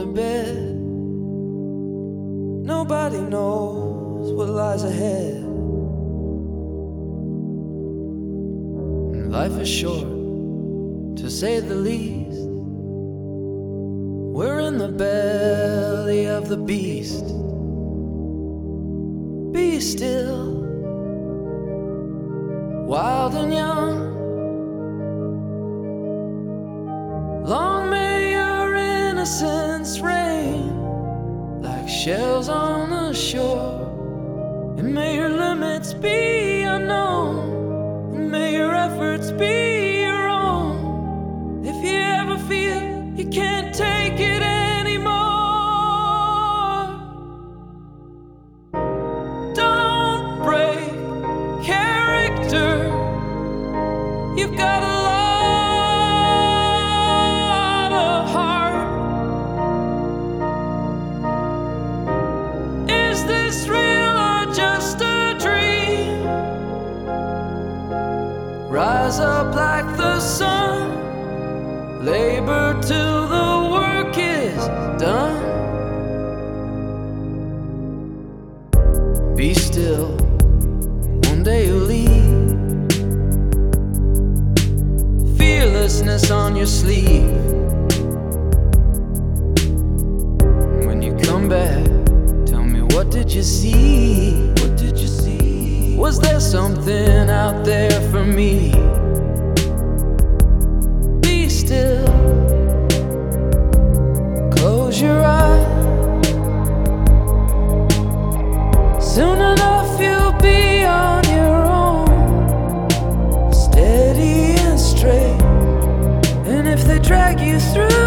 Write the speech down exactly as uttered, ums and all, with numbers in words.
bed. Nobody knows what lies ahead. Life is short, to say the least. We're in the belly of the beast. Be still, wild and young. Long may your innocence reign like shells on the shore. And may your limits be unknown. And may your efforts be your own. If you ever feel you can't take it anymore, don't break character. You've got a lot of heart. Is this real or just a dream? Rise up like the sun. Labor till the work is done. Be still, one day you'll leave. Fearlessness on your sleeve. When you come back, tell me, what did you see? What did you see? Was there something out there for me? Still, close your eyes. Soon enough you'll be on your own, steady and straight. And if they drag you through